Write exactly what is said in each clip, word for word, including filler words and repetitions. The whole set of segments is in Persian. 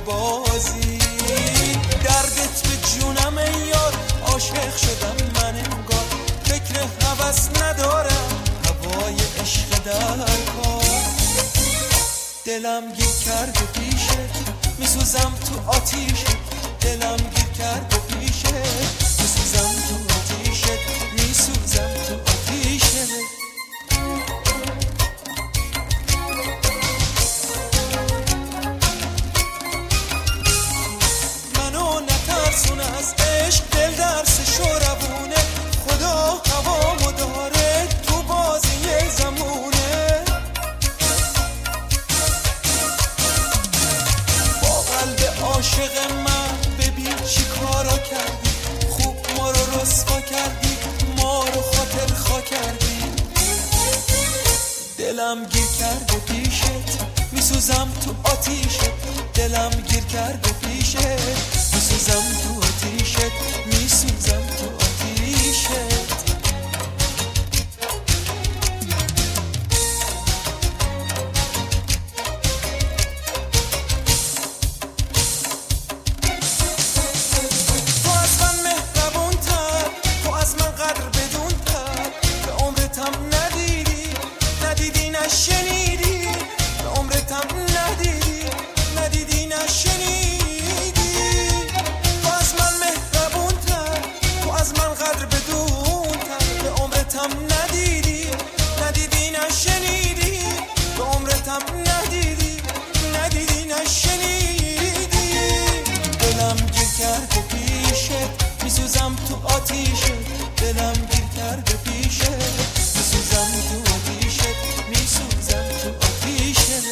بازی. دردت به جونم ای یار، عاشق شدم من انگار، فکر هوس ندارم، هوای عشق در کار. دلم گیر کرده پیشت، میسوزم تو آتیشت. دلم گیر کرده پیشت، میسوزم تو آتیشت، میسوزم تو آتیشت. منو نترسون از عشق، دل درسش و روونه، خدا هوامو داره تو بازی زمونه. با قلب عاشق من ببین چی کارا کردی، خوب ما رو رسوا کردی، ما رو خاطر خوا کردی. دلم گیر کرده پیشت، میسوزم تو آتیشت. دلم گیر کرده پیشت، میسوزم تو آتیشت، میسوزم تو آتیشت. تو از من مهربون تر، تو از من قدر بدون تر، به عمرتم ندیدی ندیدی نشنیدی، به عمرتم ندیدی ندیدی نشنیدی. تو از من مهربون تر، تو از من قدر بدون تر، به عمرتم ندیدی ندیدی نشنیدی، به عمرتم ندیدی ندیدی نشنیدی. دلم گیر کرده پیشت، میسوزم تو آتیشت. دلم گیر کرده پیشت، میسوزم تو آتیشت، میسوزم تو آتیشت.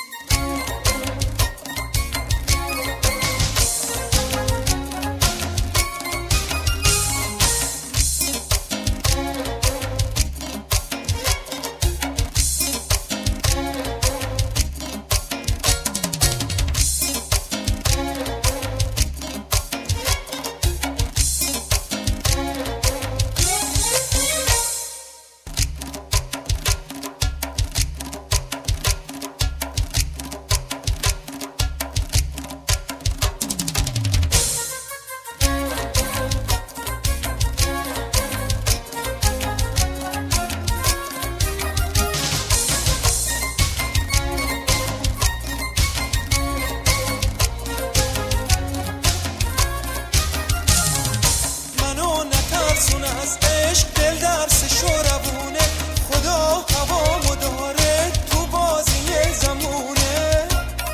منو نترسون از عشق، دل درسش و روونه، خدا هوامو داره تو بازی زمونه.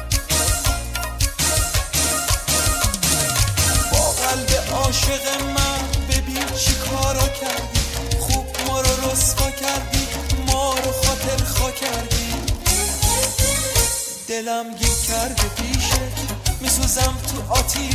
با قلب عاشق من ببین چی کارا کردی، خوب ما رو رسوا کردی، ما رو خاطر خوا کردی. دلم گیر کرده پیشت، میسوزم تو آتیشت.